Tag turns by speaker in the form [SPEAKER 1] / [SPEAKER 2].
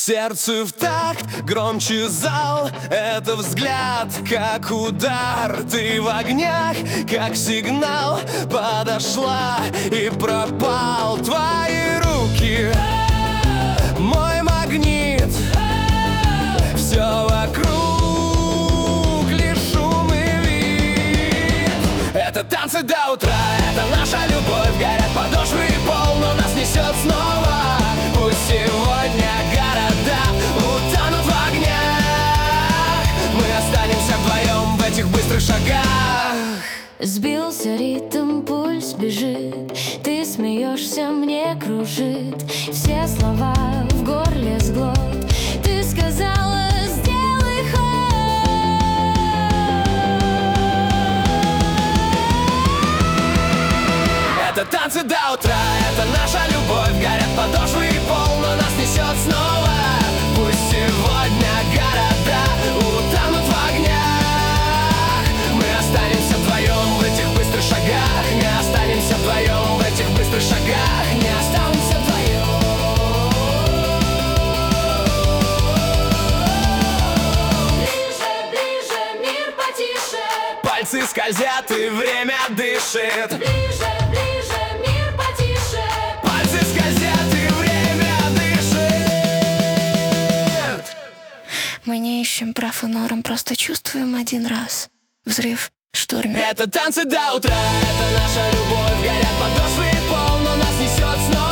[SPEAKER 1] Сердцу в такт, громче зал. Это взгляд, как удар. Ты в огнях, как сигнал. Подошла и пропал. Твои руки, мой магнит. Все вокруг лишь шум и вид. Это танцы до утра, это наша любовь. Горят подошвы и пол, но нас несет снова. Пусть сегодня города утонут в огнях. Мы останемся вдвоем в этих быстрых шагах.
[SPEAKER 2] Сбился ритм, пульс бежит. Ты смеешься, мне кружит. Все слова в горле сглот. Ты сказала, сделай ход.
[SPEAKER 1] Это танцы до утра, это наша любовь. Горят подошвы и пол, но нас несет снова. Пусть сегодня города утонут в огнях. Мы останемся вдвоем в этих быстрых шагах. Не останемся вдвоем в этих быстрых шагах. Не останемся вдвоем.
[SPEAKER 2] Ближе, ближе, мир потише.
[SPEAKER 1] Пальцы скользят и время дышит.
[SPEAKER 2] Ближе, ближе, мир потише.
[SPEAKER 1] Пальцы скользят и время дышит.
[SPEAKER 2] Мы не ищем прав и норм, просто чувствуем один раз. Взрыв в шторме.
[SPEAKER 1] Это танцы до утра, это наша любовь. Горят подошвы и пол, но нас несет снова.